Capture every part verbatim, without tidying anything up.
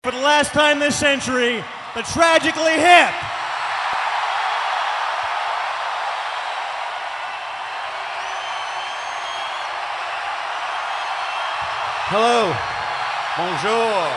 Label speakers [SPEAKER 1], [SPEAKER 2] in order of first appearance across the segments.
[SPEAKER 1] For the last time this century, the Tragically Hip.
[SPEAKER 2] Hello. Bonjour.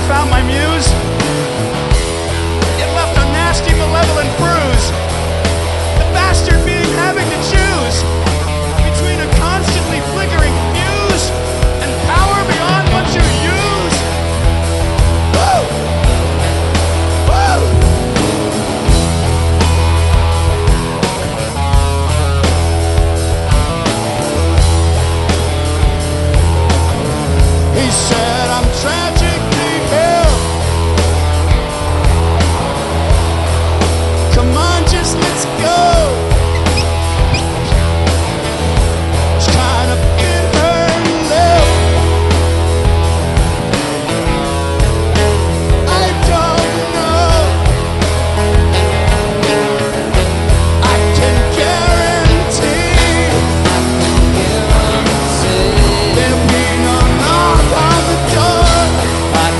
[SPEAKER 2] found my muse. It left a nasty, malevolent bruise. The bastard being having to choose between a constantly flickering fuse and power beyond what you use. Woo! Woo! He said, I'm tragically ill. Come on, just let's go. Trying to fit her lip. I don't know. I can guarantee there'll be no knock on the door.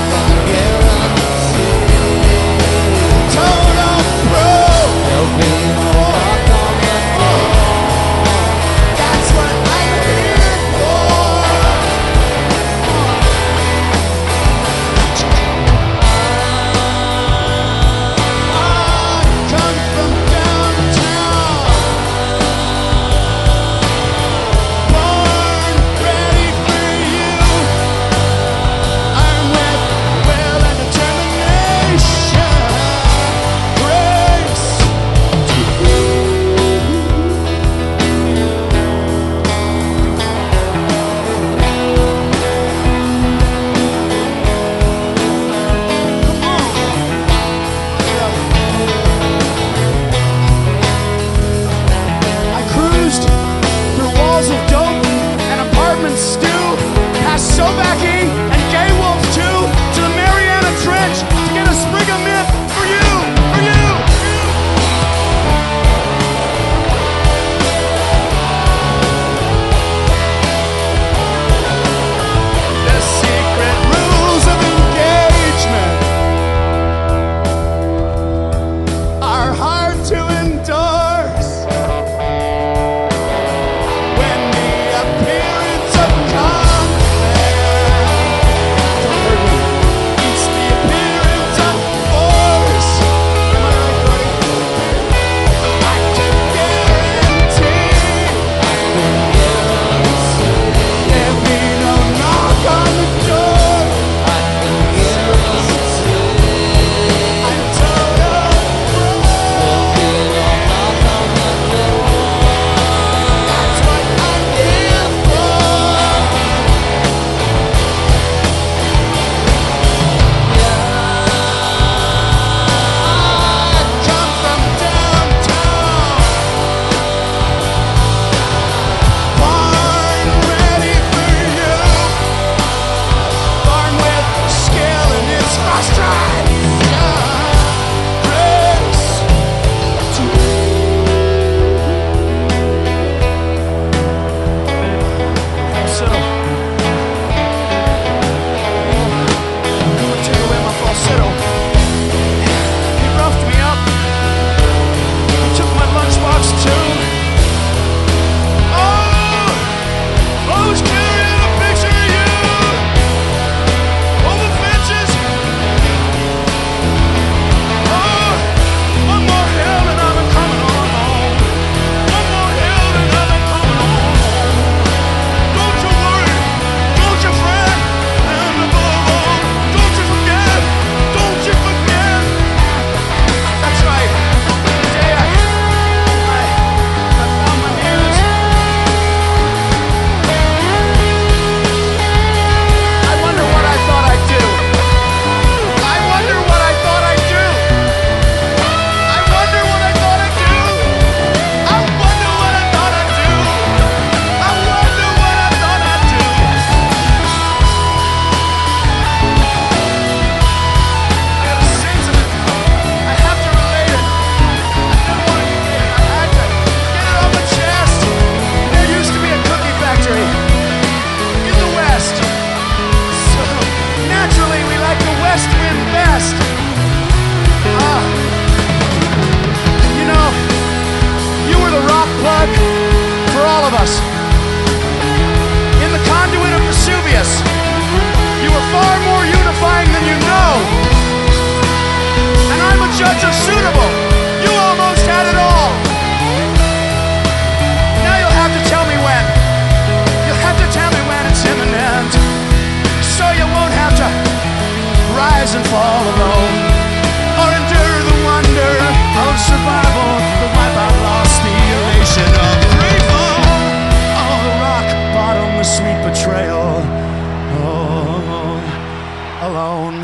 [SPEAKER 2] alone.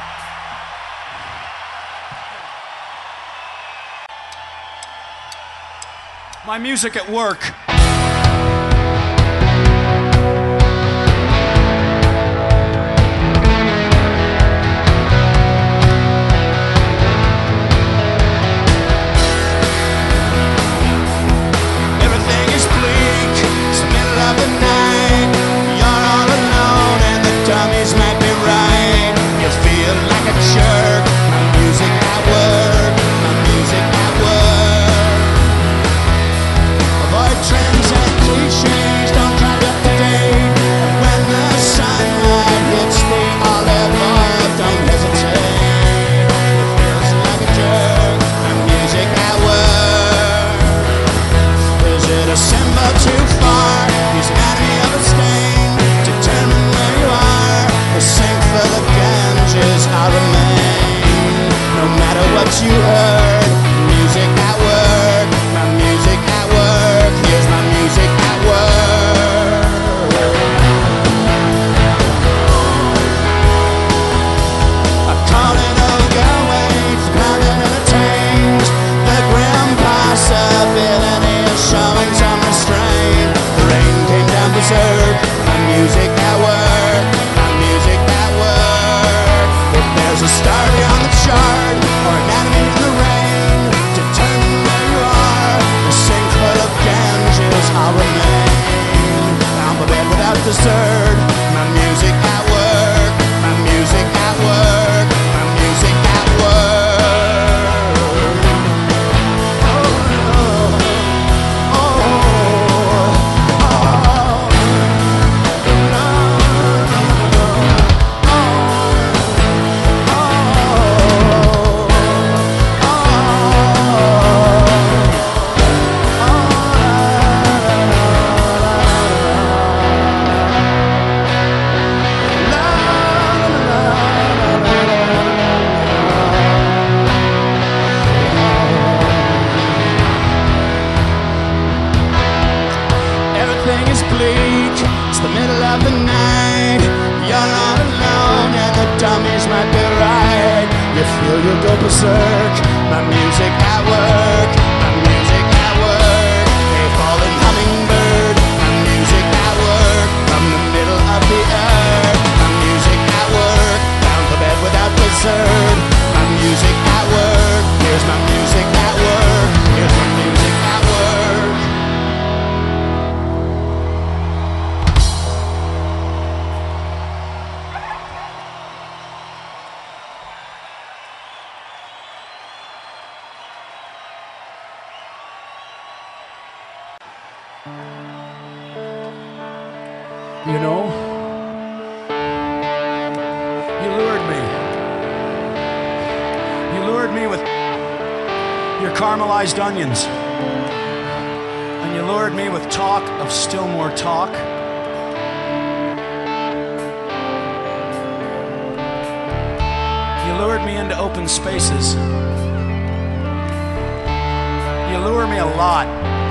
[SPEAKER 2] My music at work. Everything is bleak. It's the middle of the night. You're all alone and the dummies might be right. You feel like a jerk. My music at work. My music at work. Avoid trends and cliches. Don't try to up-to-date. When the sunlight hits the olive oil, don't hesitate. It feels like a jerk. My music at work. Is it a symbol too far? Use anatomy of a stain. Determine where you are. The sink for the Ganges, I'll remain. No matter what you heard. Music at work. My music at work. Here's my music at work. I call it overweight, pounded and attained. The grim possibility of showing some restraint. The rain came down berserk. My music at work. My music at work. If there's a star beyond the chart or anatomy in the rain, determine where you are. The sink full of Ganges, I'll remain. Found my bed without dessert. My music at work. My music at work. My music at work. Oh, oh, oh, oh, everything is bleak. It's the middle of the night. You're all alone and the dummies might be right. You feel you go berserk. My music at work. My music at work. A fallen hummingbird. My music at work. From the middle of the earth. My music at work. Found the bed without dessert. My music at work. Here's my music at work. Here's my music at work. You know, you lured me. You lured me with your caramelized onions. And you lured me with talk of still more talk. You lured me into open spaces. You lure me a lot.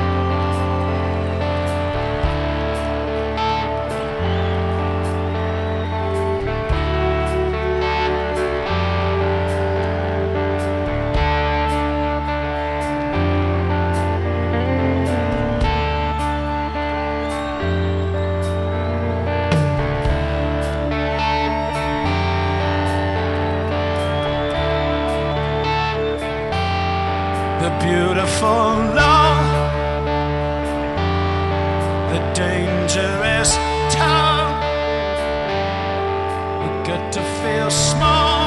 [SPEAKER 2] The beautiful love, the dangerous town. We get to feel small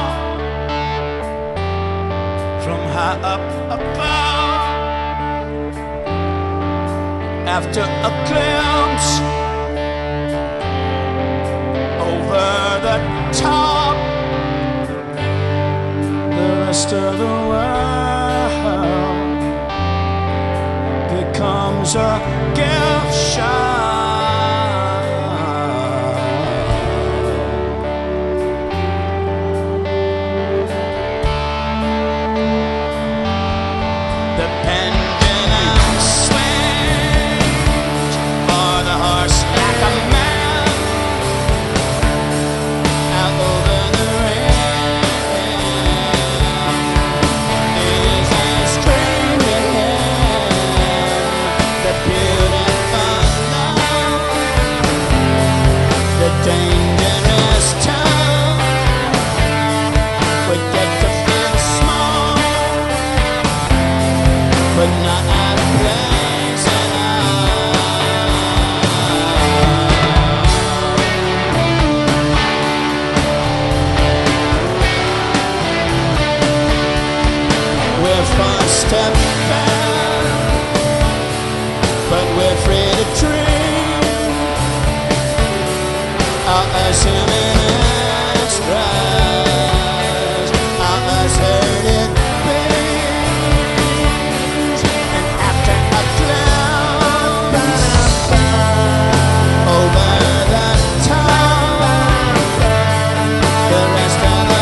[SPEAKER 2] from high up above. After a glimpse over the top, the rest of the world becomes a gift shop. The pendulum swings for the horse like a man out over the to bend, but we're free to dream. All us human extras, all us hurted beings. And after a cloud over the top, the rest of the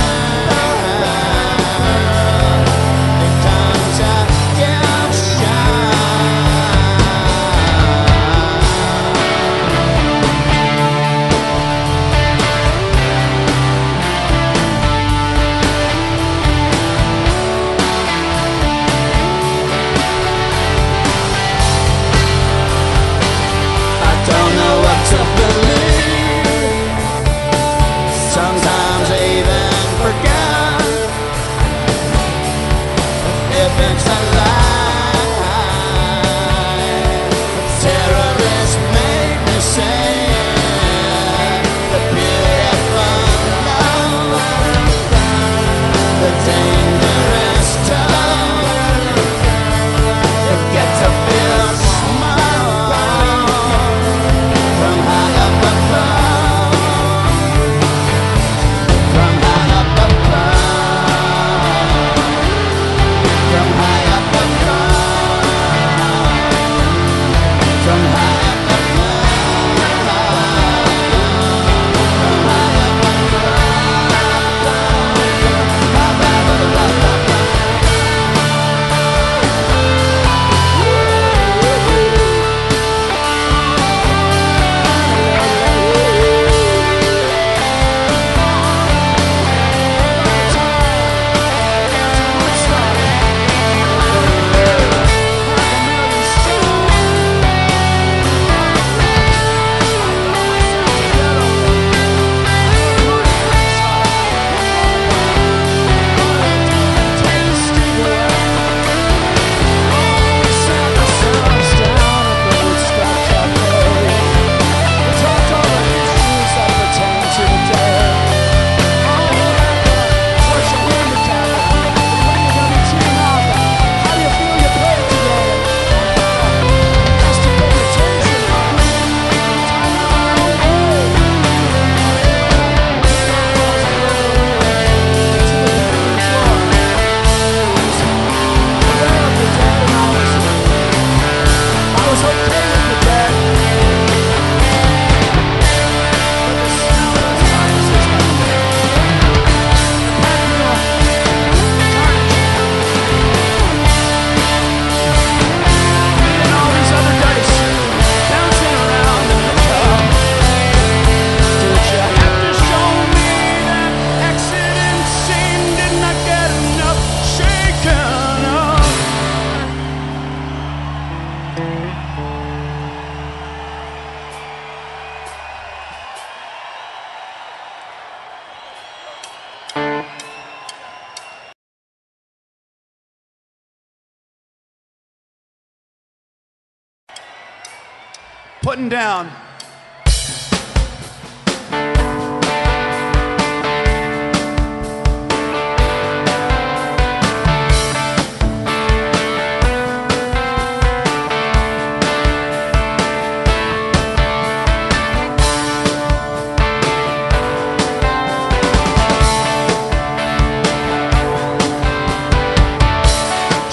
[SPEAKER 2] putting down.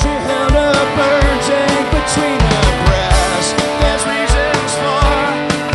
[SPEAKER 2] Between her breasts, there's reasons for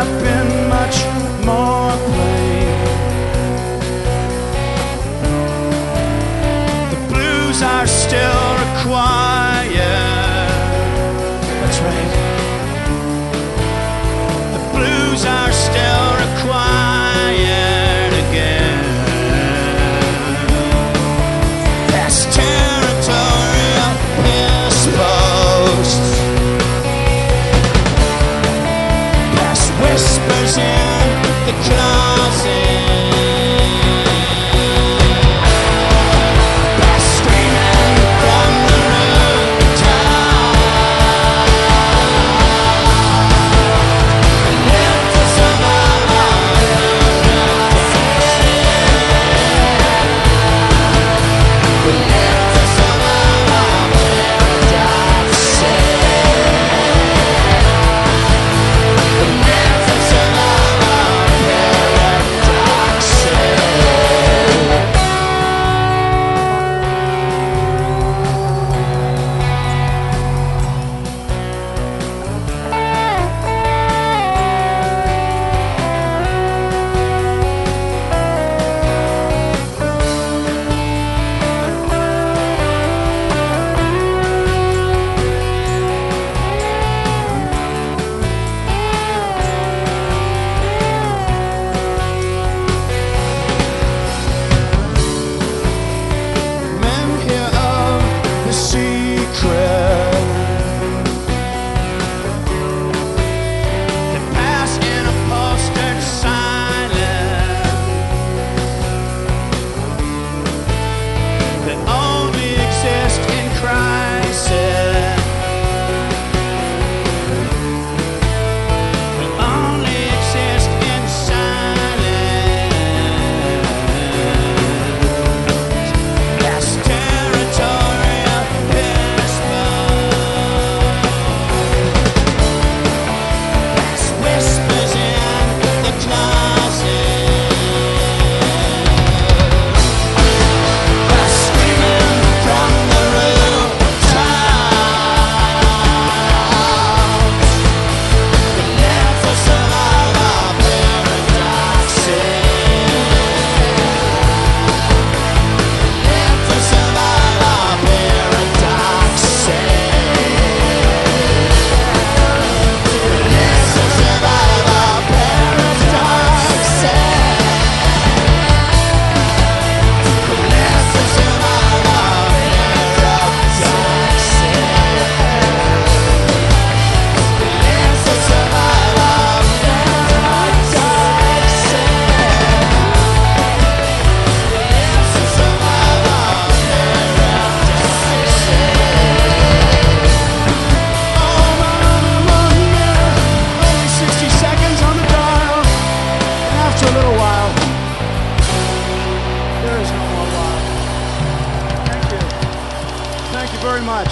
[SPEAKER 2] have been much more plain. The blues are still required. That's right. The blues are still required again. Past territorial piss posts, past whispers in the closet, past screaming from the rooftop. Live to survive our paradoxes. We live to survive our paradoxes. We live to survive our paradoxes. Men hear of the secret that pass in a posted silence that only exist in crisis, that only exist in silence. Past territorial piss past whispers in the closet, past screaming from the rooftops. We live to survive our paradoxes. Live to survive our paradoxes. Live to survive our paradoxes. Live to survive our paradoxes. Live to survive our paradoxes. Live to survive our Oh, mama, one minute, only sixty seconds on the dial. And after a little while, there is no more while. Thank you. Thank you very much.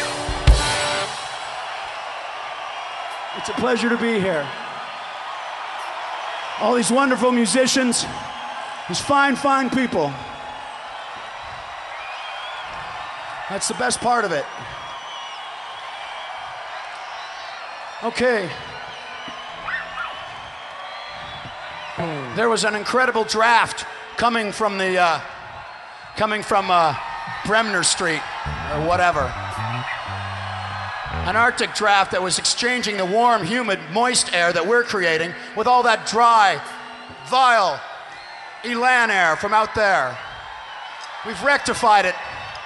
[SPEAKER 2] It's a pleasure to be here. All these wonderful musicians, these fine, fine people. That's the best part of it. Okay. There was an incredible draft coming from the, uh, coming from uh, Bremner Street or whatever. An Arctic draft that was exchanging the warm, humid, moist air that we're creating with all that dry, vile, elan air from out there. We've rectified it.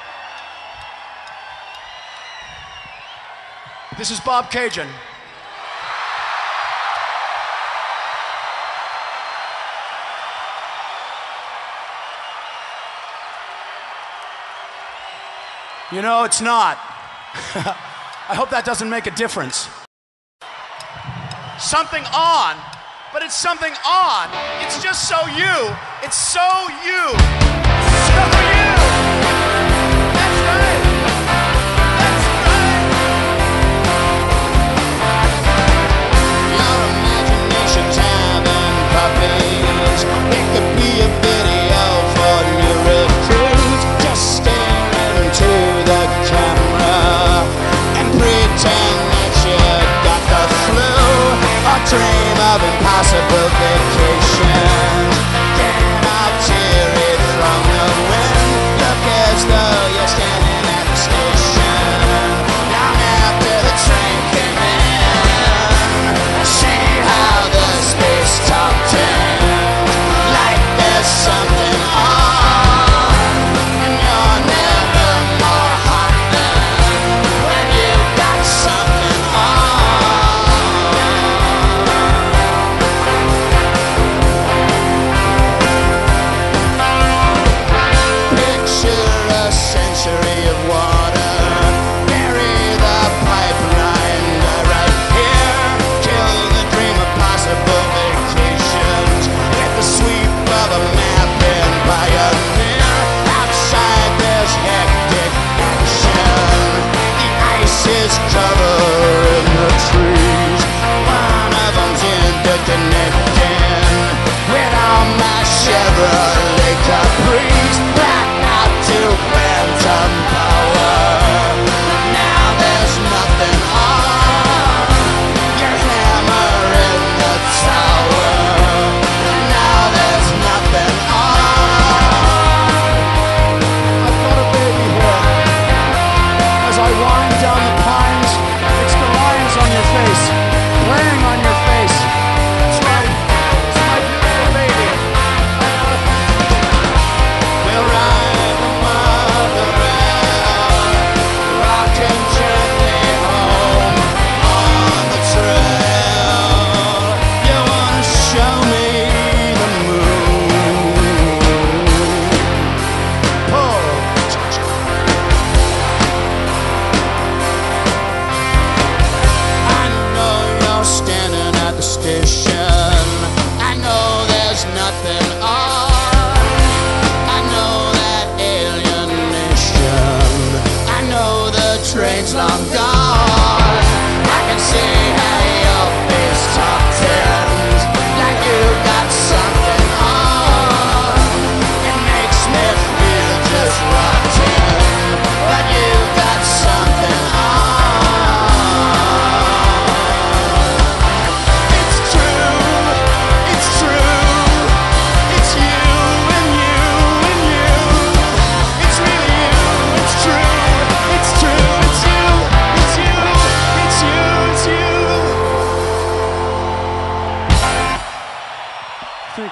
[SPEAKER 2] This is Bob Cajun. You know, it's not. I hope that doesn't make a difference. Something on, but it's something on. It's just so you. It's so you. So you. That's right. That's right. Your imagination's having puppies. It could be a video for new recruits. Just stare into the camera and pretend that you got the flu or dream of it.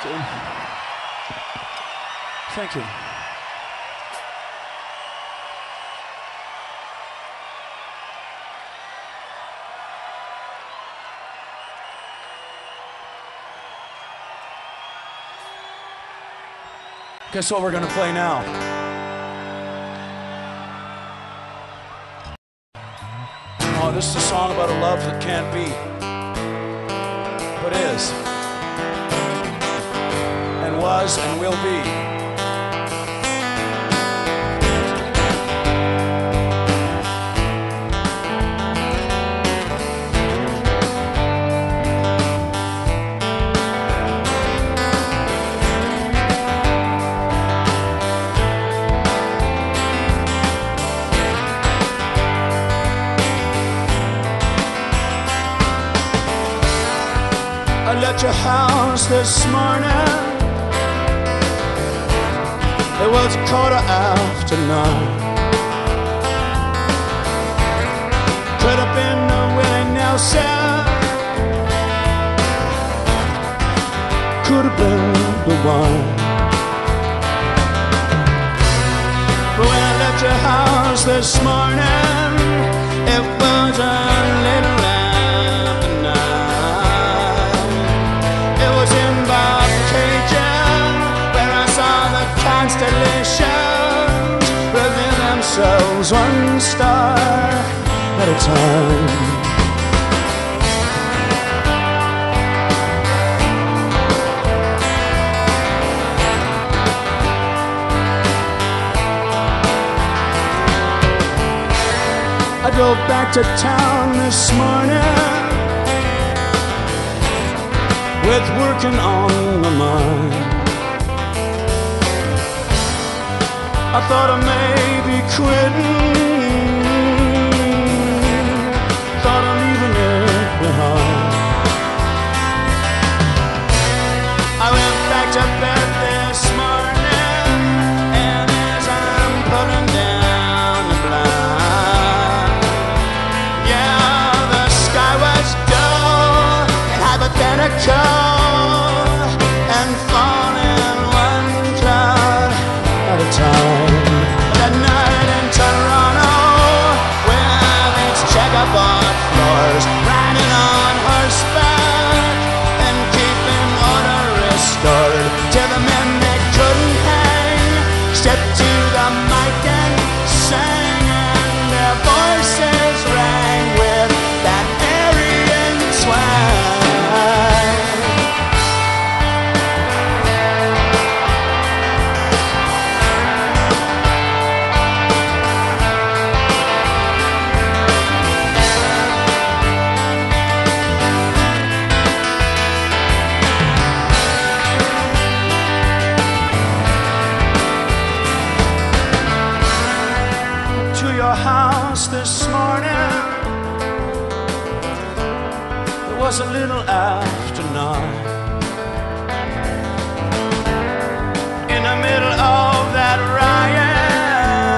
[SPEAKER 3] Thank you. Thank you. Guess what we're gonna play now? Oh, this is a song about a love that can't be, but is, and was, and will be. I left your house this morning. It was a quarter after nine. Could have been a Willie Nelson. Could have been the one. But when I left your house this morning, it was a little after nine. Constellations reveal themselves one star at a time. I drove back to town this morning with working on my mind. I thought I may be quitting, thought of leaving it behind. I went back to bed this morning, and as I'm putting down the blind, yeah, the sky was dull and hypothetical, and falling one cloud at a time. That night in Toronto, with its checkerboard floors, riding on horseback and keeping order restored, till the men that couldn't hang stepped to the mic and sang, and their voices rang with that Aryan twang. House this morning, it was a little after nine. In the middle of that riot,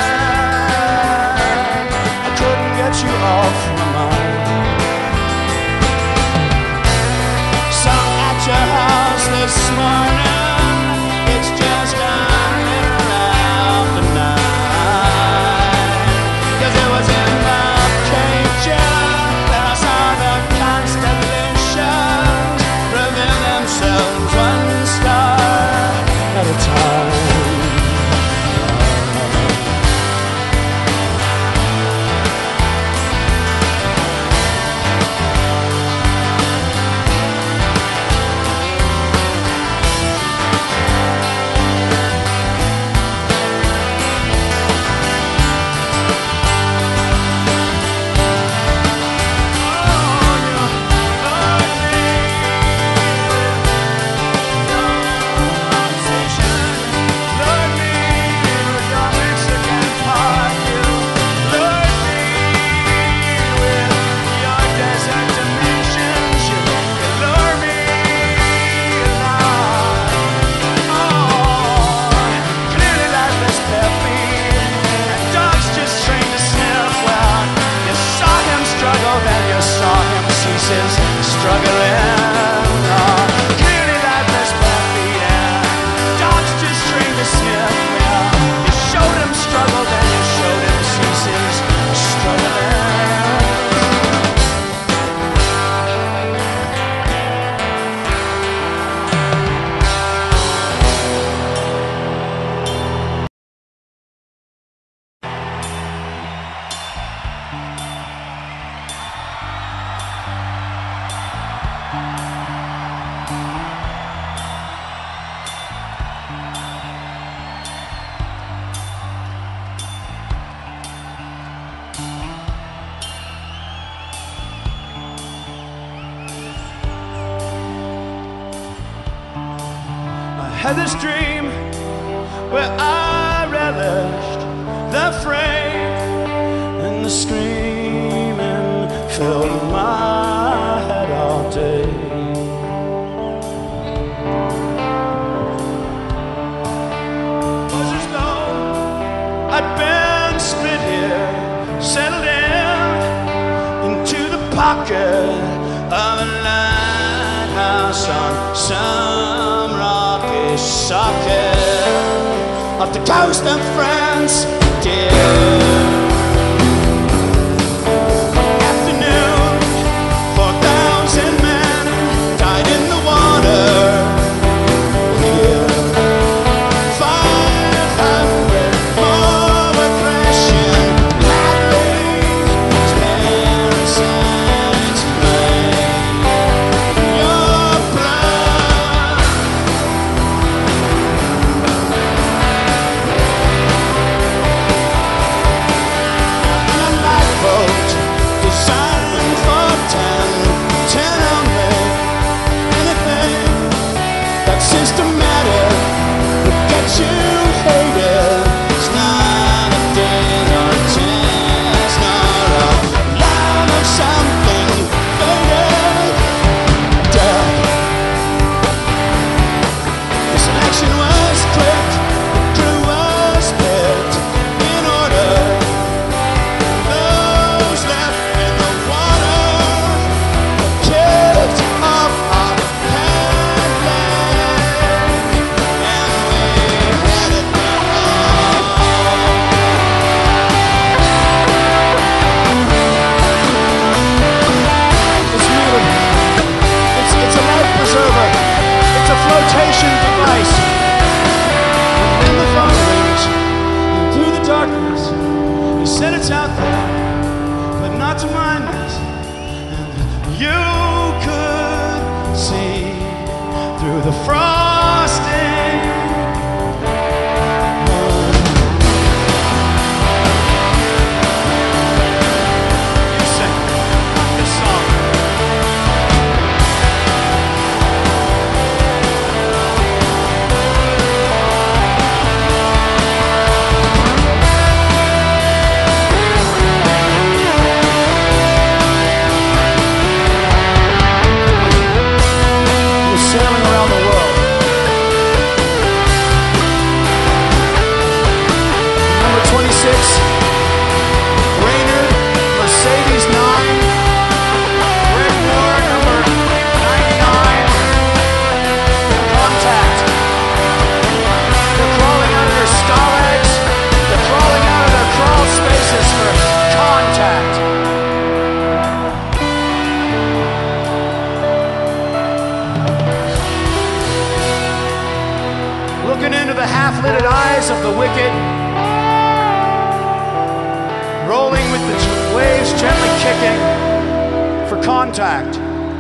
[SPEAKER 3] I couldn't get you off my mind. Sung at your house this morning, it's just a little after nine. Cause it was in the cage where I saw the constellations reveal themselves one star at a time. Struggling, oh, clearly lifeless, bare feet
[SPEAKER 2] had this dream where I relished the fray, and the screaming filled my head all day. Was as though I'd been split here, settled in into the pocket of a lighthouse on some rocky socket off the coast of France, dear. Afternoon, four thousand men died in the water here. Five hundred more were crashing madly as parasites made your blood. And a lifeboat designed for ten, ten only. Anything that's systematic would get you hated. It's not a din or a test, nor a line of something faded. Death. The selection was quick, the crew was picked in order. Those left in the water were kicked off our head leg, and we headed for home. It's muted. It's, it's a life preserver. It's a flotation device. And then the phone rings, and through the darkness, he said it's out there, but not to my nest. And you could see through the frosting. You sing this song. We're sailing around the world. Number twenty-six, Rainer, Mercedes nine, Red War number ninety-nine, Contact. They're crawling out of their stalags. They're crawling out of their crawl spaces for contact. Looking into the half-lidded eyes of the wicked, rolling with the j- waves gently kicking for contact.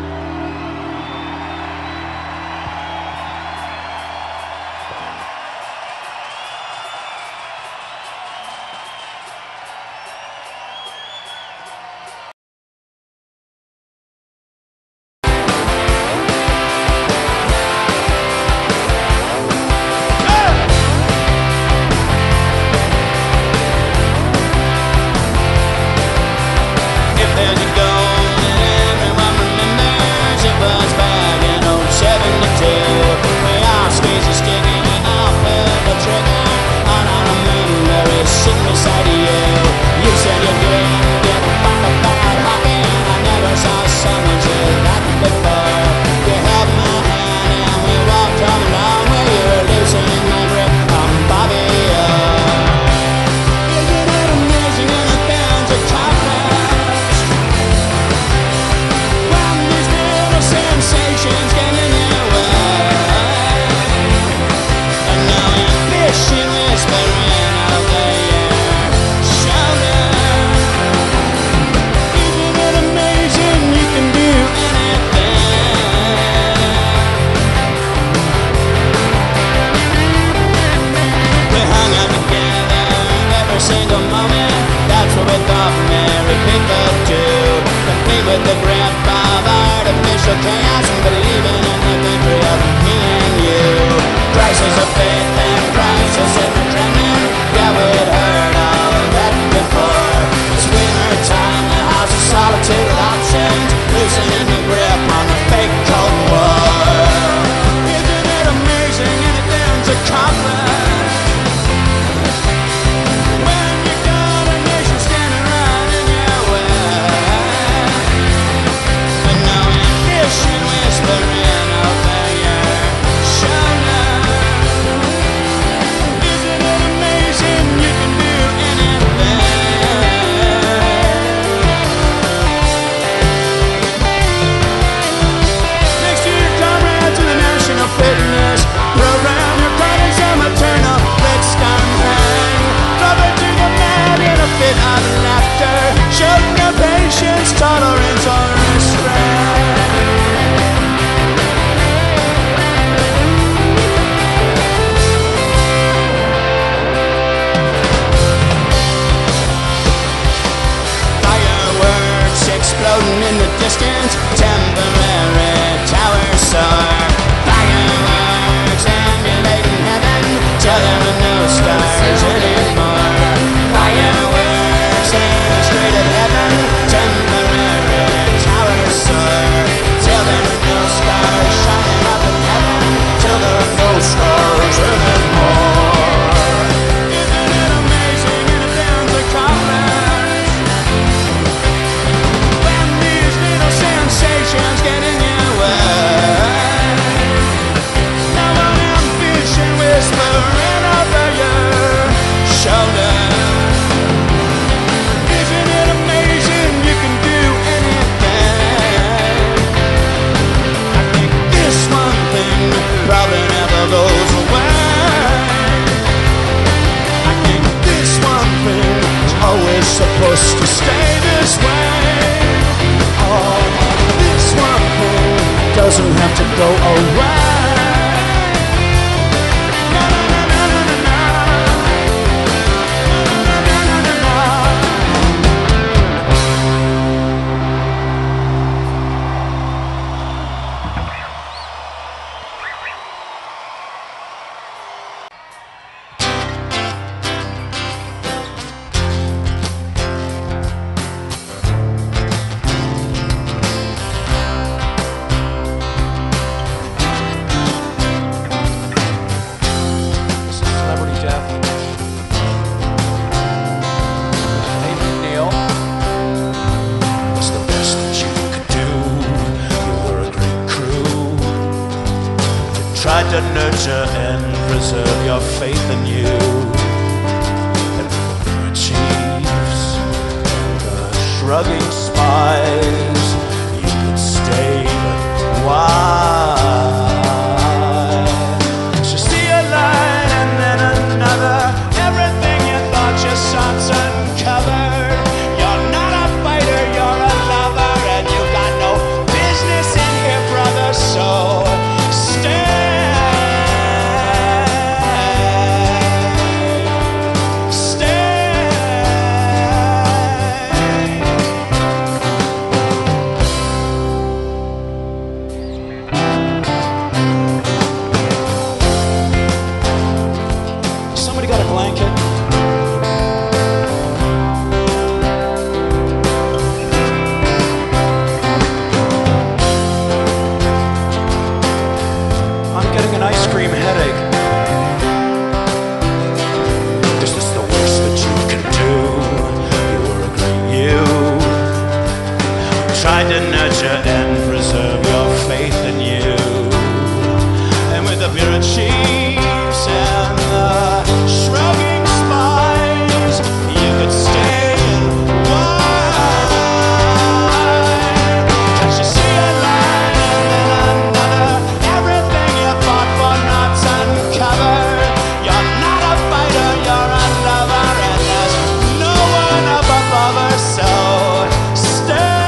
[SPEAKER 2] If there's a goal that everyone remembers, it was back in oh seventy-two. We all squeezed a stick and we all pulled the trigger on our memory sitting beside you. You said you didn't give a fuck about hockey, and I never saw someone say that before. You held my hand and we walked home along where you were loosening my grip on Bobby O. Isn't it amazing in a bounds of toughness? When these little sensations get in your way, and now you're fishing, whispering out of your shoulder. Isn't it amazing you can do anything? We hung out together every single moment. That's what we thought married people do. Complete with the grandfather, artificial chaos, and believing in the country of me and you. Christ
[SPEAKER 3] has to stay this way. Oh, this one thing doesn't have to go away.
[SPEAKER 2] Tried to nurture and preserve your faith in you. And the chiefs and the shrugging spies, you could stay, but why? So see a light and then another. Everything you thought your son's uncovered. You're not a fighter, you're a lover, and you got no business in here, brother. So stay. Got a blanket? I'm getting an ice cream headache. Is this the worst that you can do? You were a great you. Tried to nurture and preserve your faith in you. And with the bureau chiefs and the shrugging spies, you could stay and why? Can't you see a light and then another? Everything you fought for not's uncovered. You're not a fighter, you're a lover, and there's no one up above her, so stay.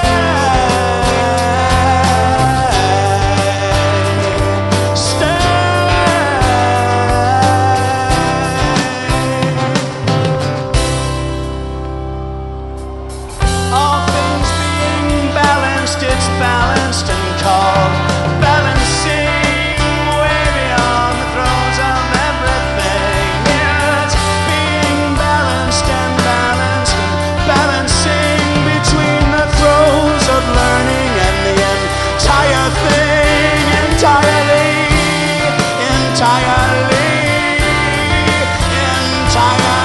[SPEAKER 2] It's balanced and called balancing, way beyond the throes of everything. It's being balanced and balanced and balancing between the throes of learning and the entire thing, entirely, entirely, entirely.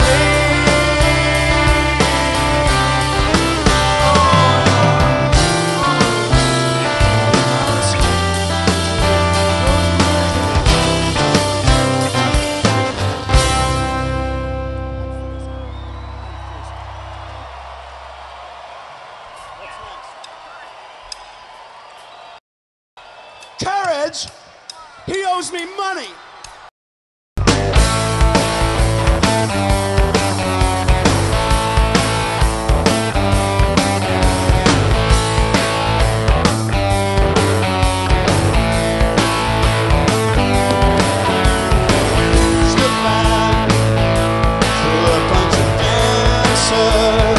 [SPEAKER 2] Courage? He owes me money. Step back through a bunch of dancers.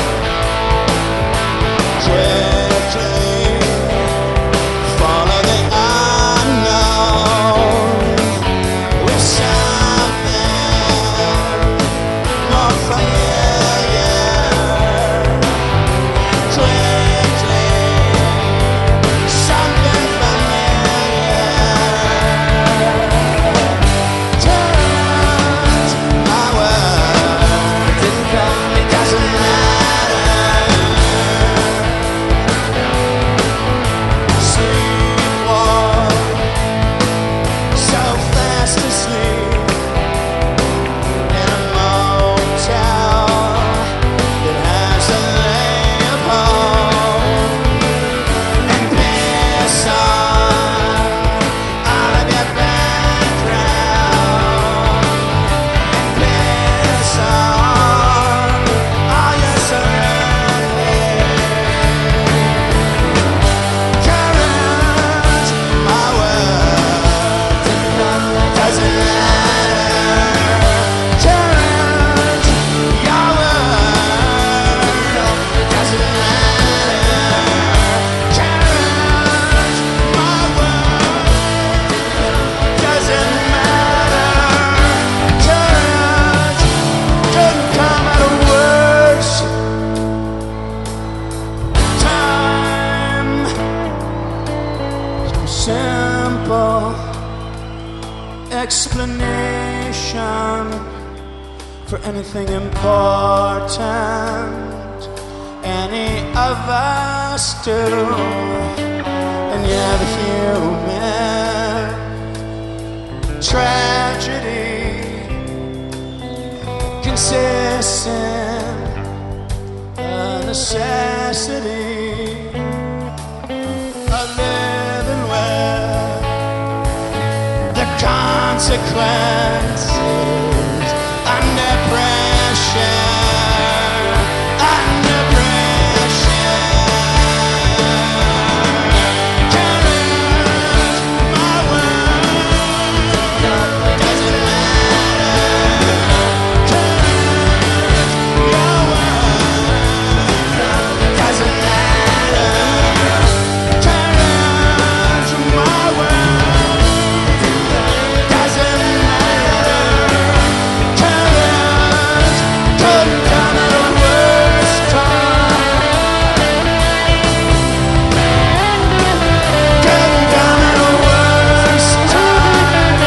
[SPEAKER 2] Follow the unknown.
[SPEAKER 3] simple explanation for anything important any of us do. And yeah, the human tragedy consists in a necessity of living with the consequences under pressure, under pressure. Courage, my word, doesn't matter. Courage, your word, doesn't matter. Courage, my word, doesn't matter. Courage couldn't come at a worse time. Couldn't come at a worse time.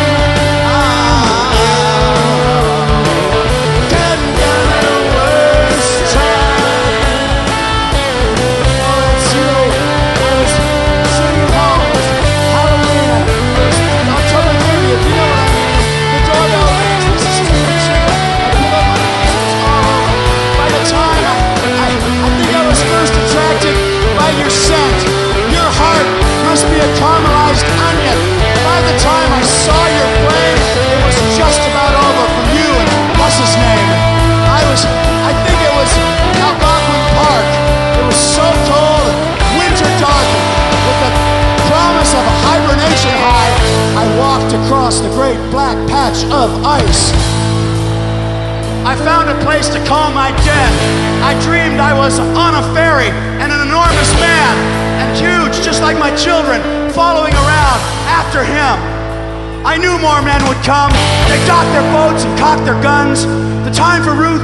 [SPEAKER 3] Couldn't come at a worse time. Oh, it's you. It's City Halls, Halloween, October thirtieth. You know what I mean? The doorbell rings. This is too much. I pull up my pants. Oh, by the time I, I, I think I was first attracted by your scent. Your heart must be a caramelized onion. By the time I saw your flame, it was just about over from you and what's his name. I was, I think it was Algonquin Park. It was so cold, winter dark, with the promise of a hibernation high. I walked across the great black patch of ice. I found a place to calm my death. I dreamed I was on a ferry and an enormous man, and huge, just like my children, following around after him. I knew more men would come. They docked their boats and cocked their guns. The time for Ruth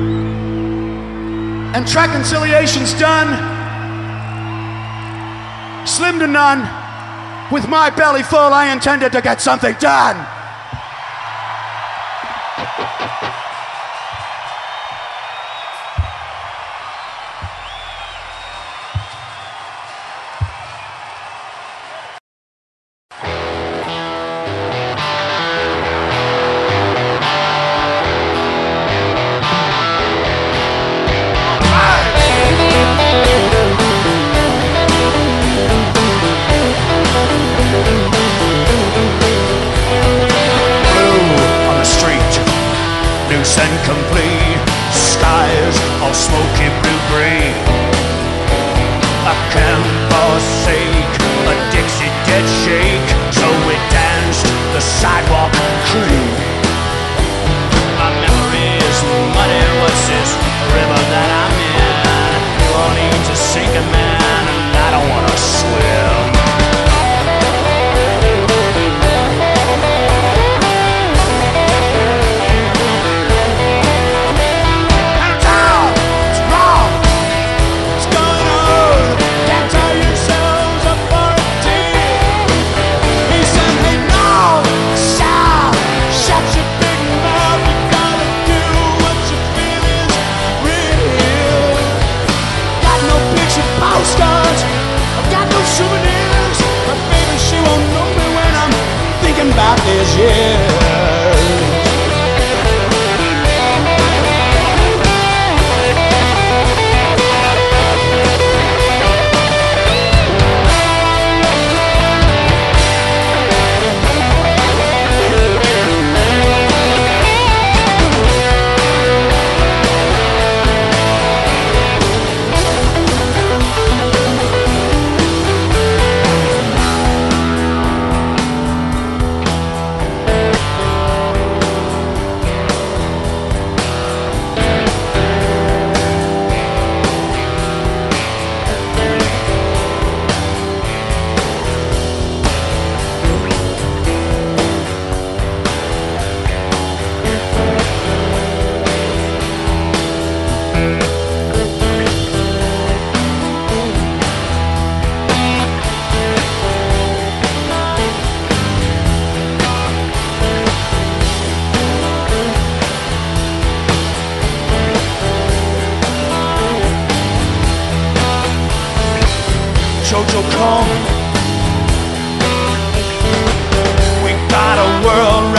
[SPEAKER 3] and reconciliation's done. Slim to none. With my belly full, I intended to get something done.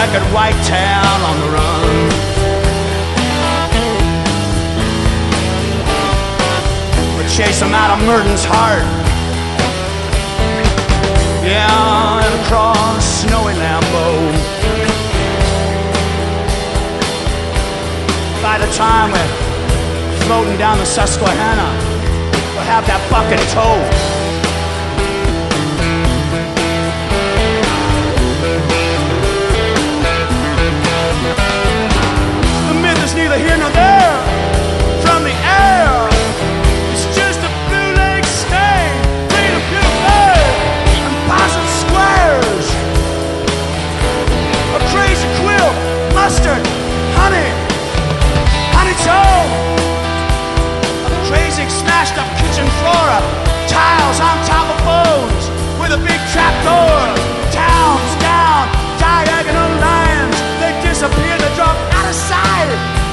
[SPEAKER 3] checkered whitetail on the run. We chase him out of Murden's heart. Yeah, and across snowy Lambeau. By the time we're floating down the Susquehanna, we'll have that bucket towed. The myth is neither here nor there. From the air, it's just a blue lake stain, free to pure and possum squares. A crazy quill, mustard, honey, honeycomb. Crazy smashed up kitchen flora, tiles on top of bones, with a big trapdoor. Towns down, diagonal lines, they disappear, they drop out of sight.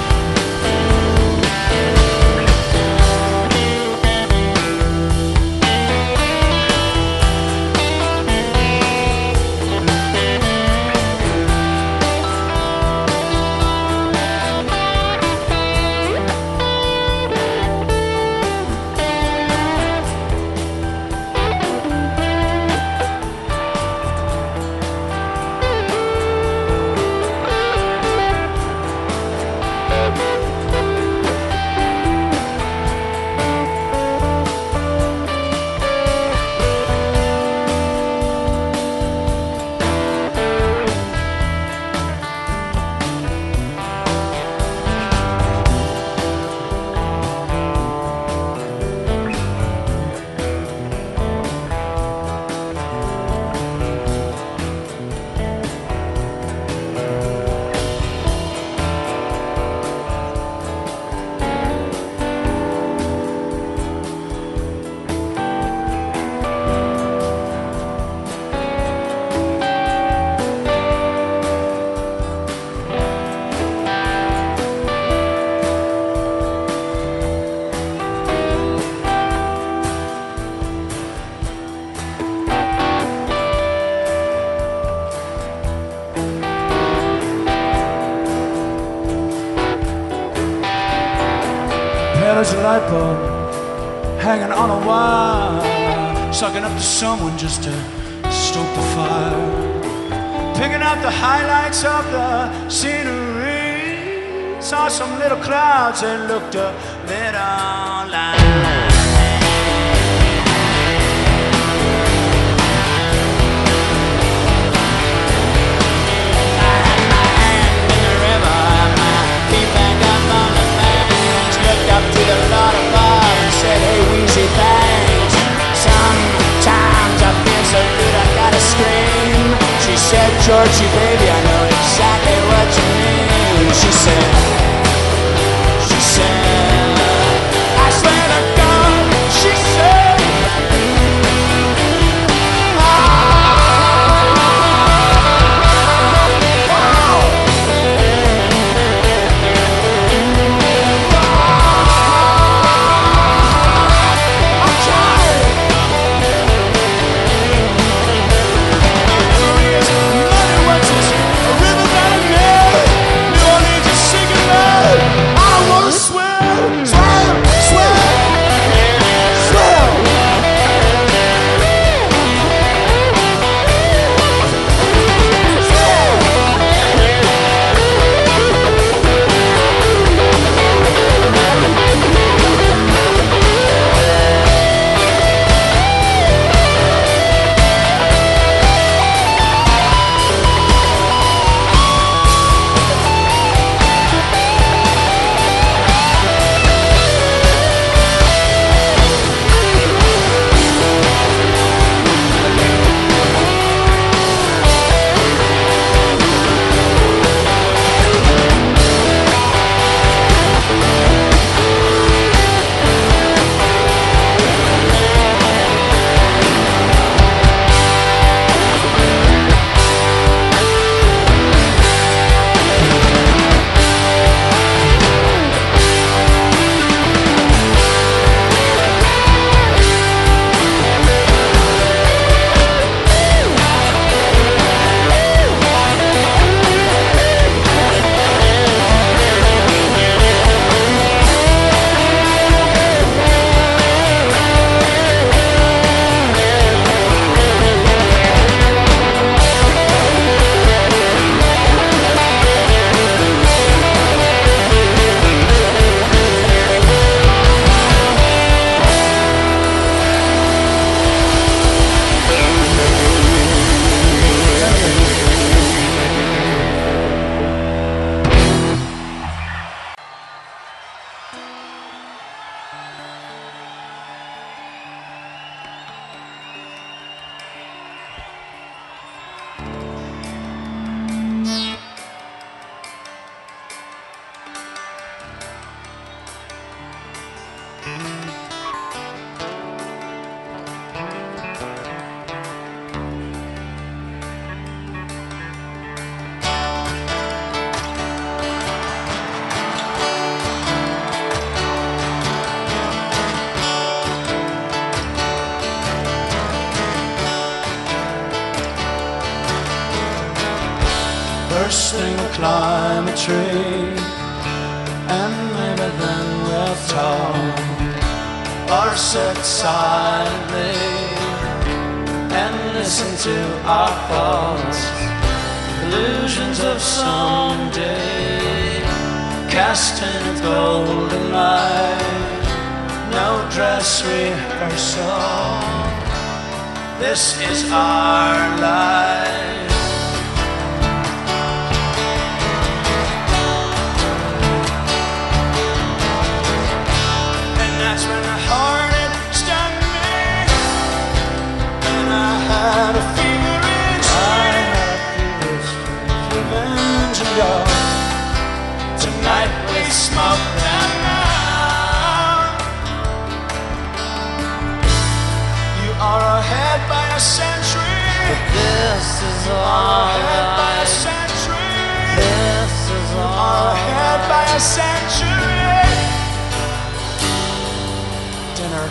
[SPEAKER 3] There's a light bulb hanging on a wire, sucking up to someone just to stoke the fire, picking up the highlights of the scenery. Saw some little clouds that looked a little like up to the Lord above and said, hey, Weezy, thanks. Sometimes I feel so good I gotta scream. She said, Georgie, baby, I know exactly what you mean. She said, she said, I swear to God, she said,
[SPEAKER 2] New Orleans is sinking
[SPEAKER 3] First thing we'll climb a tree, and maybe then we'll talk, or sit silently and listen to our thoughts, illusions of someday, cast in a golden light. No dress rehearsal, this is our life. And that's when the heart had stung me, and I had a feverish dream, revenge and God. Tonight we smoke them out. You are ahead by a century,
[SPEAKER 4] But this is all
[SPEAKER 3] ahead by a
[SPEAKER 4] right.
[SPEAKER 3] century,
[SPEAKER 4] This is
[SPEAKER 3] are
[SPEAKER 4] all
[SPEAKER 3] ahead by a
[SPEAKER 4] right.
[SPEAKER 3] century. Dinner.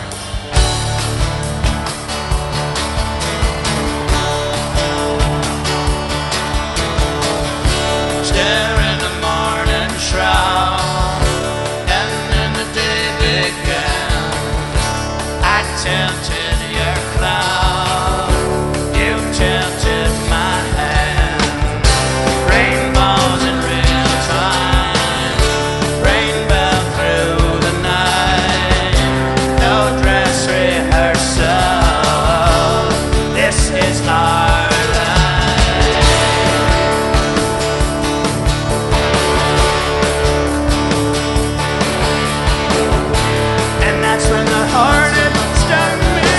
[SPEAKER 3] Stare in the morning shroud, and then the day began. I tempted your cloud, you tempted my hand. Rainbows in real time, rainbow through the night. No dress rehearsal, this is our life. And that's when the heart had stung me.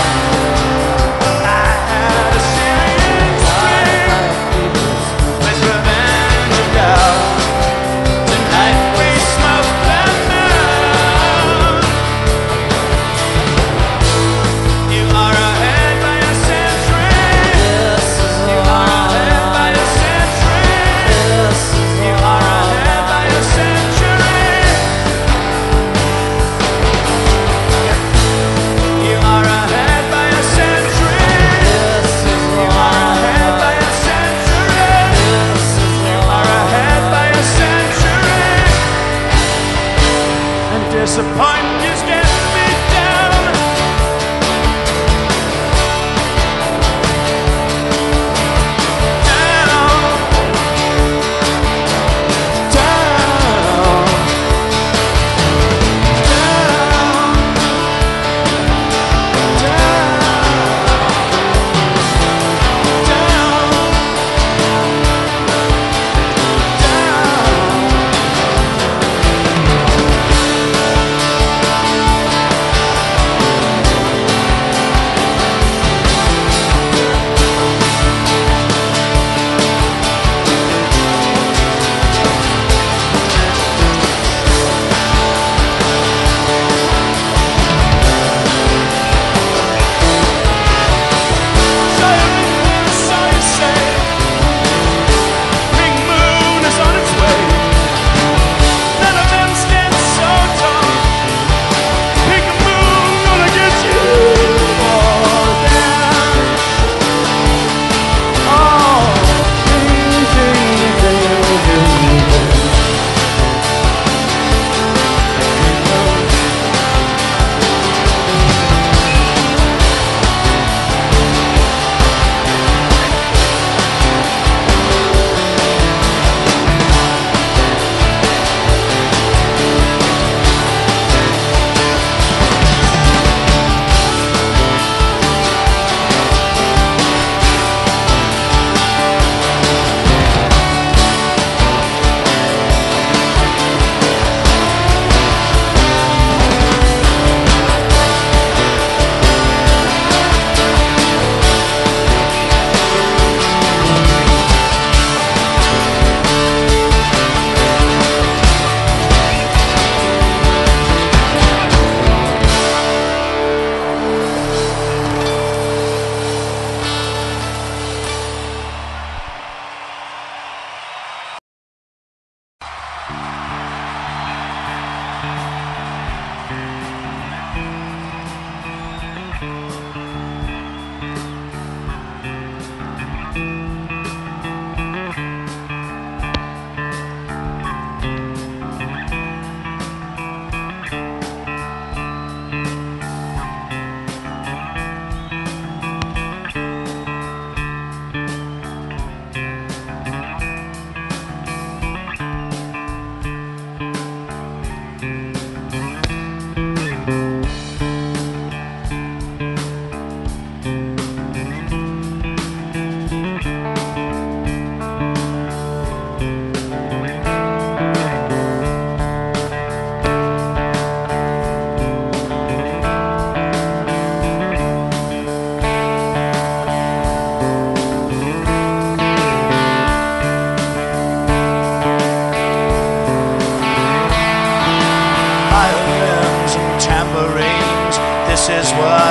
[SPEAKER 3] I had a serious dream with revenge and doubt. Tonight we smoke them out. You are ahead by a century,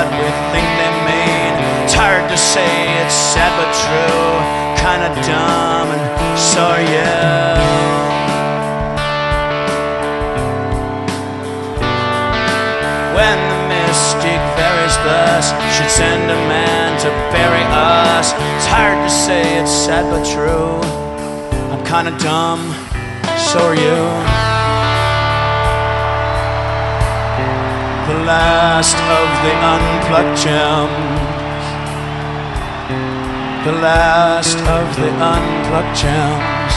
[SPEAKER 3] what we think they mean. It's hard to say, it's sad but true. Kinda dumb, and so are you. When the mystic fairies thus should send a man to bury us, it's hard to say, it's sad but true. I'm kinda dumb, so are you. The last of the unplucked gems. The last of the unplucked gems.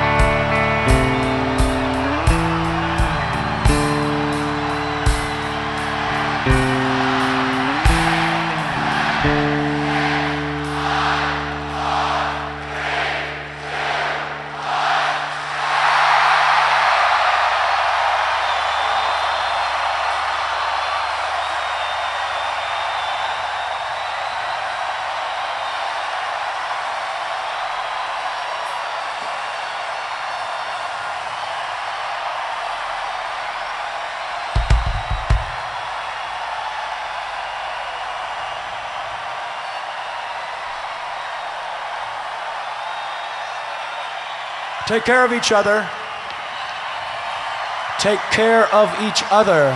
[SPEAKER 3] Take care of each other. Take care of each other.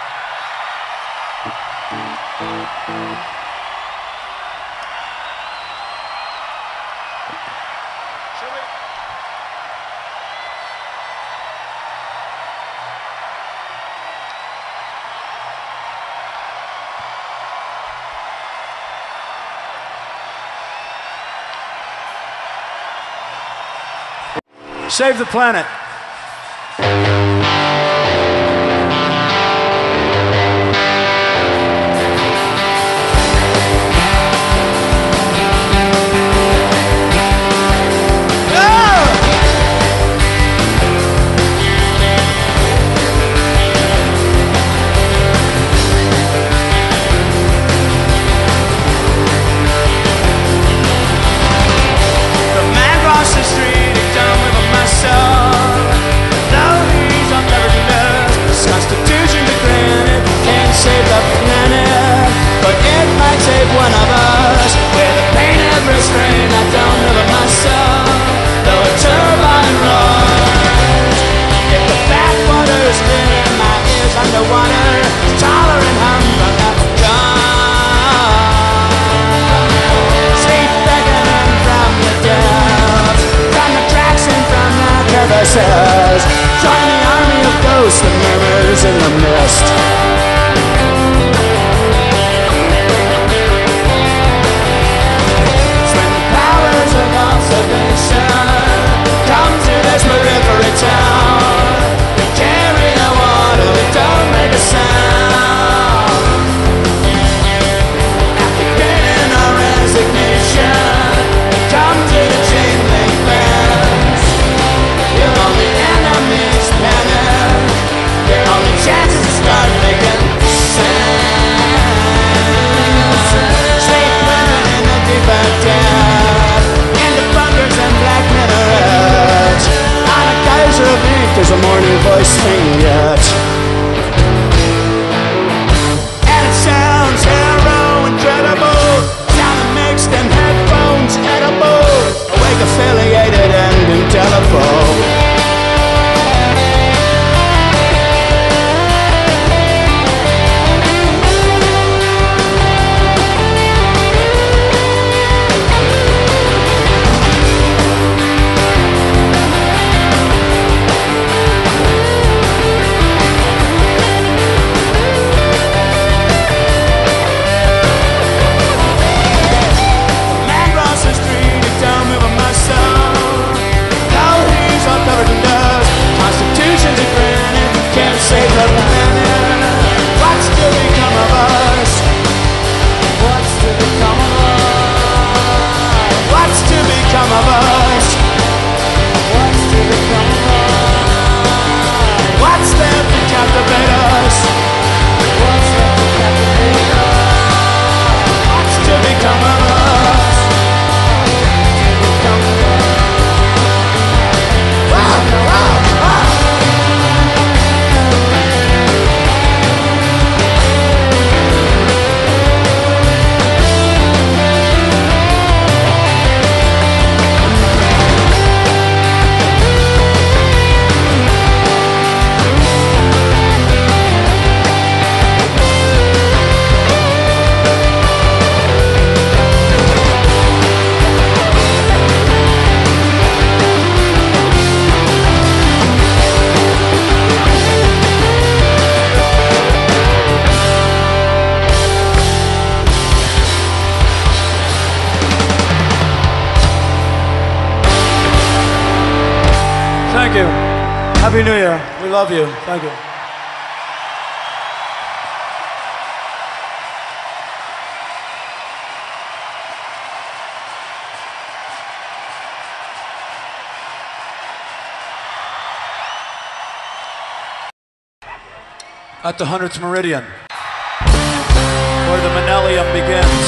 [SPEAKER 3] Save the planet. Save one of us with the pain and restraint I don't know of myself, though a turbine runs. If the backwater is in my ears underwater, tolerant hum from the gun. Sleep beckoning from the depths, from the tracks and from the crevices. Join the army of ghosts that murmurs in the mist. Come to this periphery town. We carry the water, we don't make a sound. After gaining our resignation, come to the chain link fence. Your only enemies panic. Your only chance is to start making sense. Sleep living in the deeper depths, and black minarets. On a geyser of ink, there's a morning voice singing yet. And it sounds harrow incredible, sound mixed and headphones edible, awake affiliated and indelible. Save the planet. What's to become of us? What's to become of us? What's to become of us? What's to become of us? What's there to captivate us? What's there to captivate us? What's to become of us? To become of us? Wow, wow, wow. Happy New Year. We love you. Thank you. At the hundredth meridian, where the Manelium begins.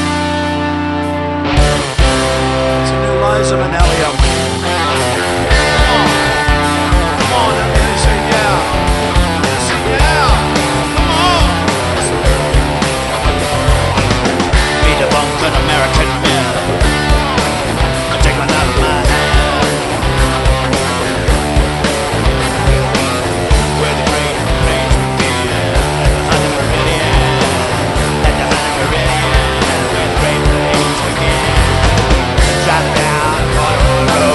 [SPEAKER 3] It's a new Liza Manelium.
[SPEAKER 2] Come on, everybody say yeah. Say yeah. Come on.
[SPEAKER 3] Be debunked an American myth. I take one out of my hand. Where the great range begin. At the hundredth meridian. At the hundredth meridian. Where the great range begin. Drop down, water,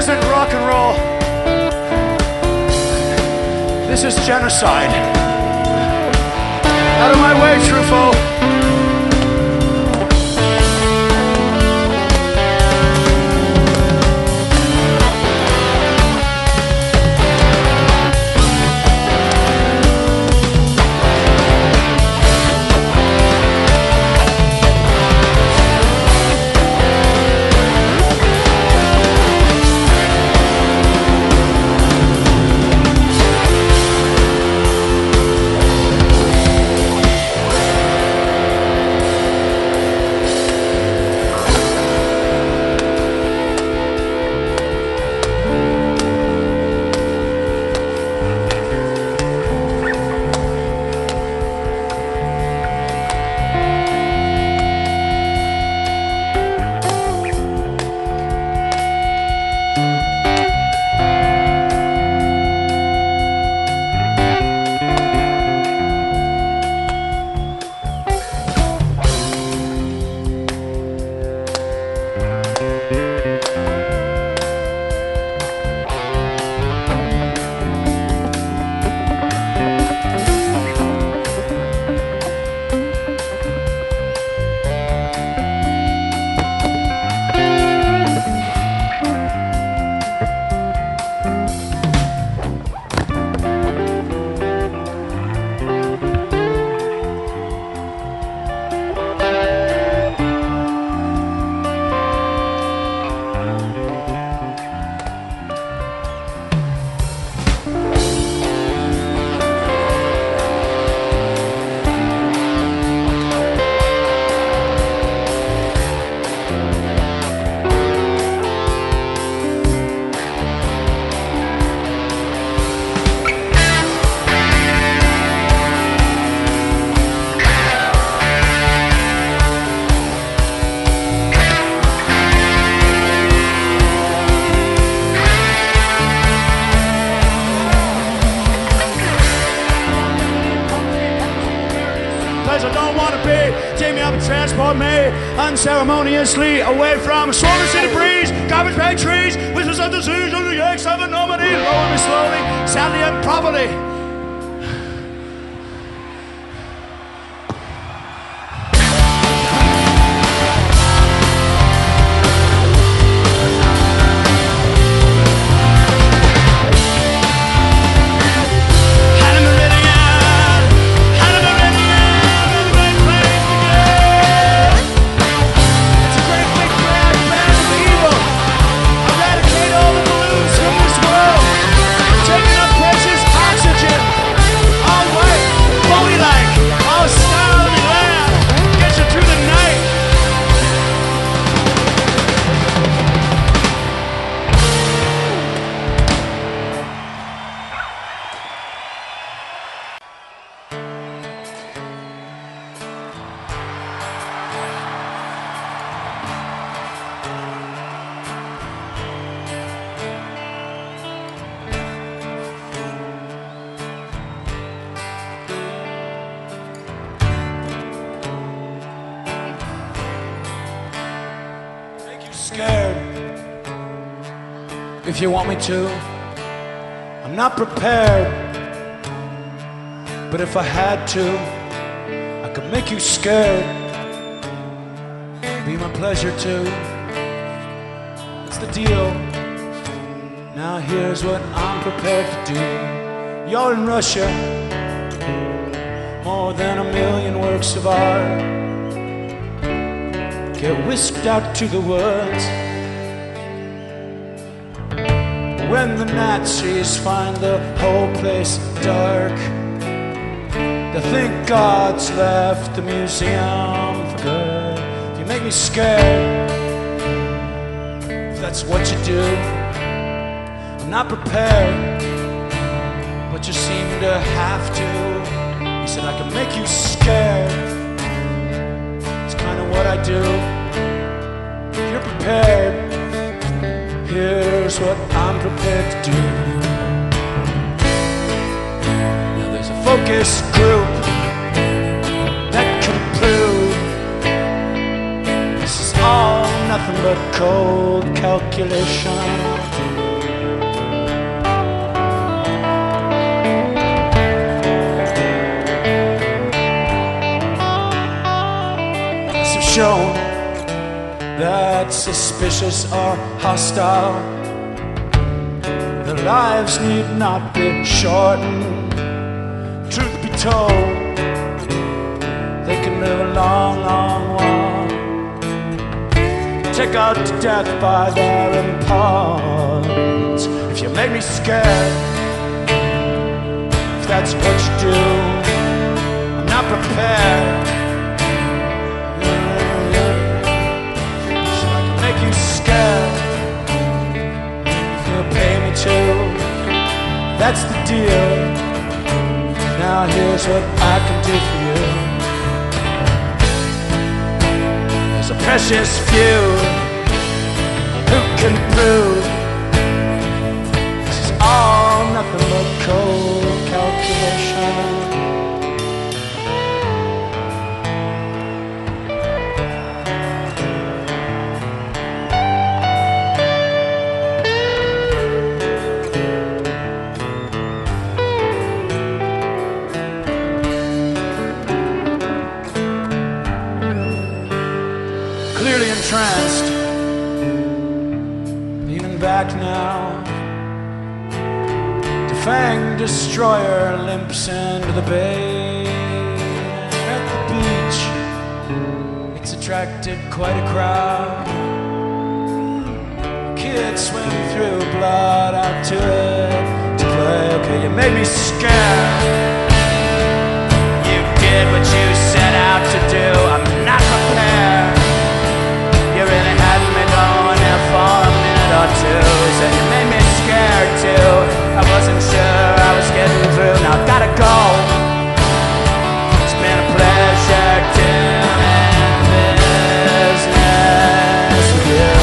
[SPEAKER 2] isn't rock and roll. This is genocide. Out of my way, Truffaut. Transport me unceremoniously away from swarming city breeze, garbage bag trees, whistles of the seas, on the yanks of a Normandy, lower me slowly, sadly and properly. If you want me to, I'm not prepared, but if I had to, I could make you scared. Be my pleasure too. That's the deal. Now here's what I'm prepared to do. You're in Russia, more than a million works of art get whisked out to the woods. When the Nazis find the whole place dark, they think God's left the museum for good. You make me scared, if that's what you do. I'm not prepared, but you seem to have to. He said I can make you scared. It's kind of what I do. If you're prepared, here's what I'm prepared to do. Now there's a focus group that can prove this is all nothing but cold calculation.
[SPEAKER 3] shown that suspicious or hostile, their lives need not be shortened. Truth be told, they can live a long, long while. Take out to death by their impulse. If you make me scared, if that's what you do, I'm not prepared. So I can make you scared. You'll pay me to. That's the deal. Now here's what I can do for you. There's a precious few who can prove this is all nothing but cold calculation. Clearly entranced, leaning back now, the fanged destroyer limps into the bay. At the beach, it's attracted quite a crowd. Kids swim through blood out to it to play. Okay, you made me scared. You did what you set out to do. I'm not prepared. You really had me going there for a minute or two. Said you made me scared too. I wasn't sure I was getting through. Now I gotta go. It's been a pleasure doing business with you.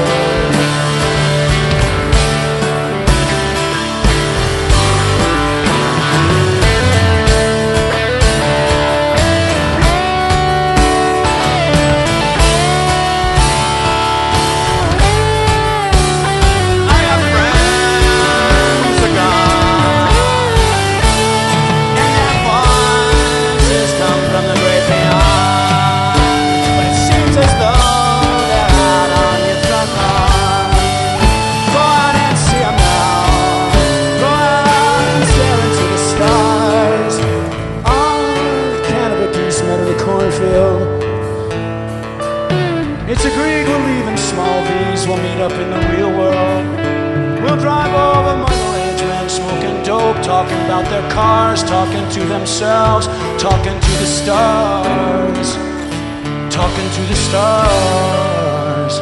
[SPEAKER 3] It's agreed we'll leave in small V's. We'll meet up in the real world. We'll drive over middle-aged men smoking dope, talking about their cars, talking to themselves, talking to the stars, talking to the stars.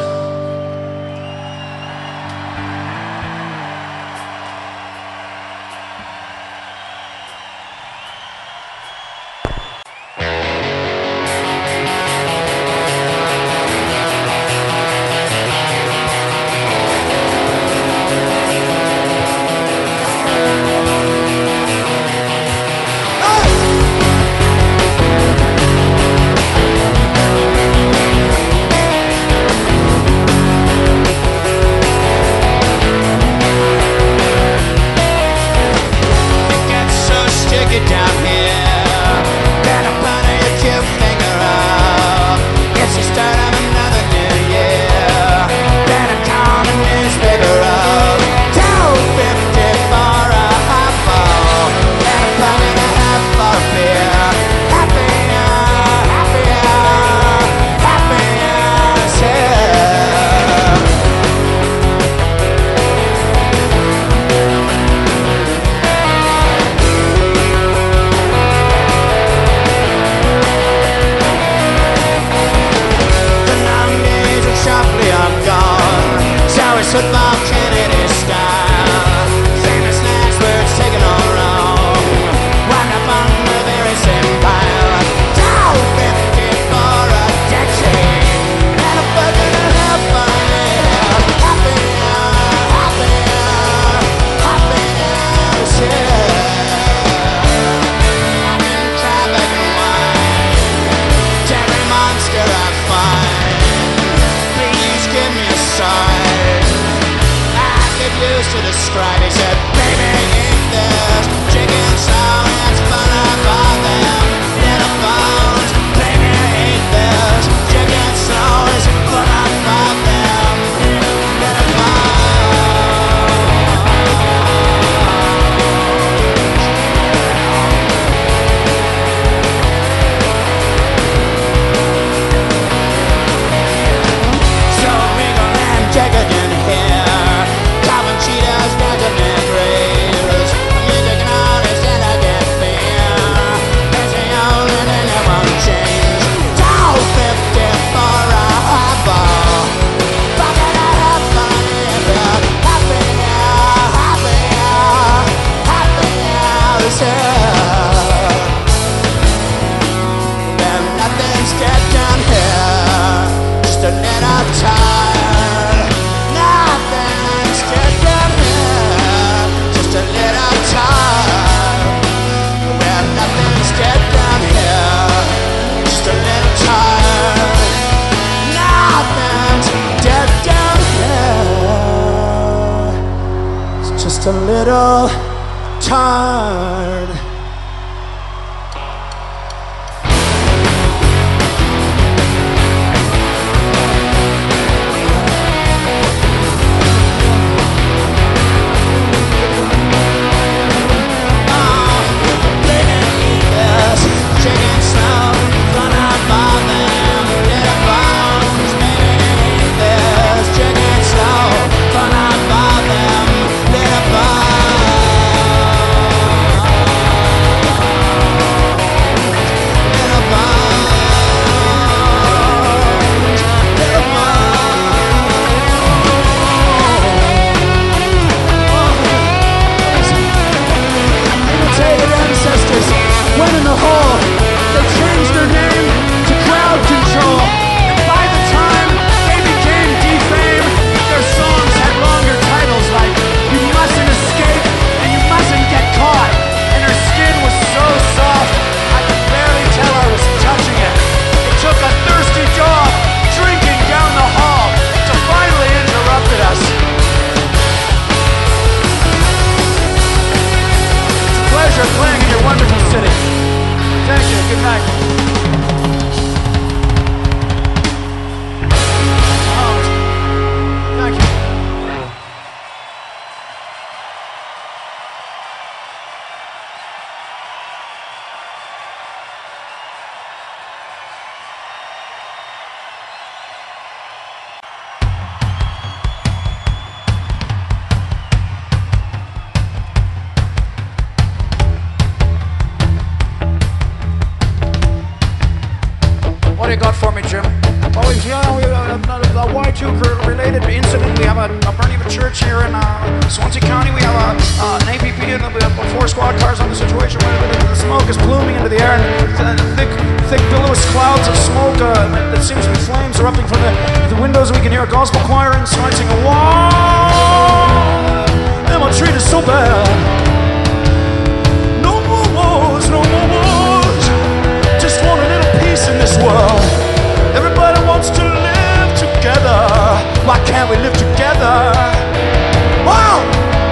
[SPEAKER 3] Football Kennedy style, famous last words taken all wrong. Wound up on the very same pile. Down fifty for a decade, and a buck and a half for me. Happy, happy, happy, yeah. I can try back and wine. Every monster I find, please give me a sign. Used to describe, he said, baby, ain't this chicken sound? It's fun about them little bones. Baby, ain't this chicken just a little tired.
[SPEAKER 5] What do you got for me, Jim? Well, we, you know, we, uh, a Y two related incident. We have a, a burning of a church here in uh, Swansea County. We have a, uh, an A P P and we have four squad cars on the situation where the smoke is pluming into the air and uh, thick, thick billowous clouds of smoke uh, that seems to be flames erupting from the, the windows. We can hear a gospel choir inside singing, "Whoa, am I treated so bad? No more wars, no more wars. Just want a little peace in this world. Everybody wants to live together. Why can't we live together? Wow!"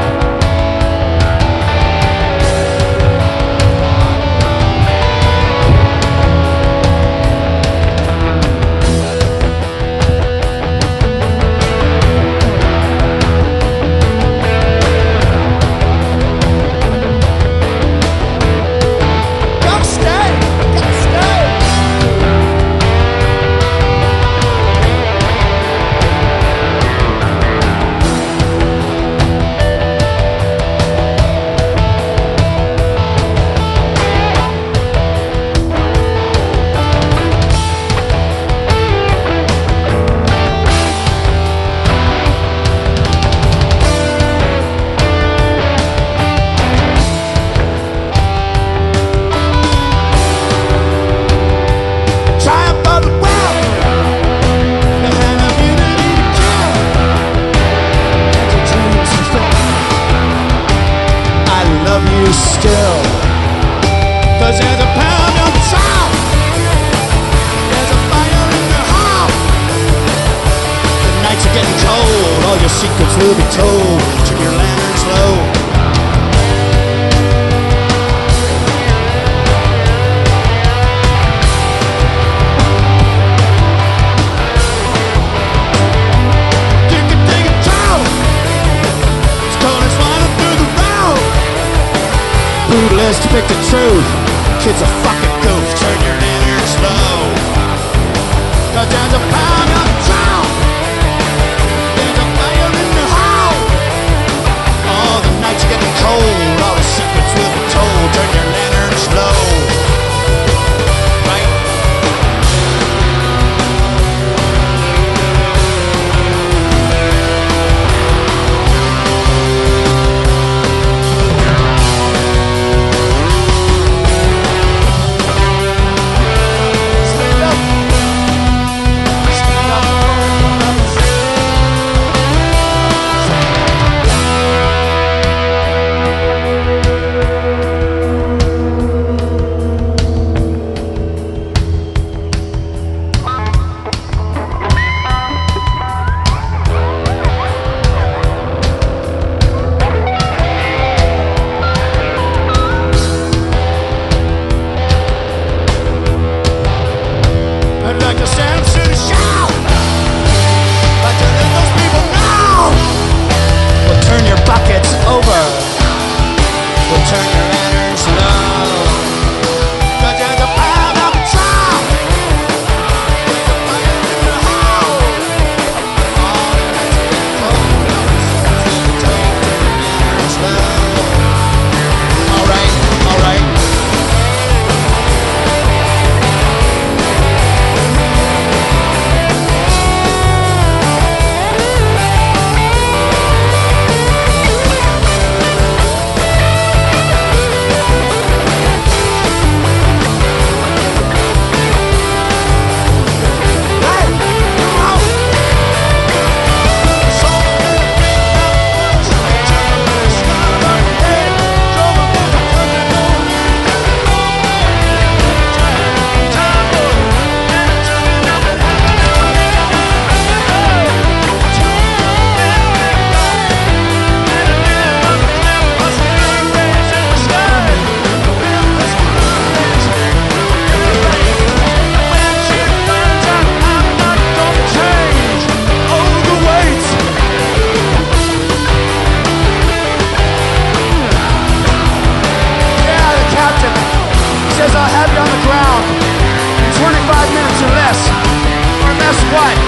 [SPEAKER 5] Still, 'cause there's a pound of salt, there's a fire in your heart. The nights are getting cold, all your secrets will be told. Turn your lanterns low. You can take a child, it's cold, it's flying through the road. Brutalist to pick the truth. Kid's a fucking goof. Turn your lanterns low. 'Cause there's a pound of drown. There's a fire in the hole. Oh, the nights are getting cold. All the secrets will be told. Turn your lanterns low. Right? Stand up.
[SPEAKER 2] What?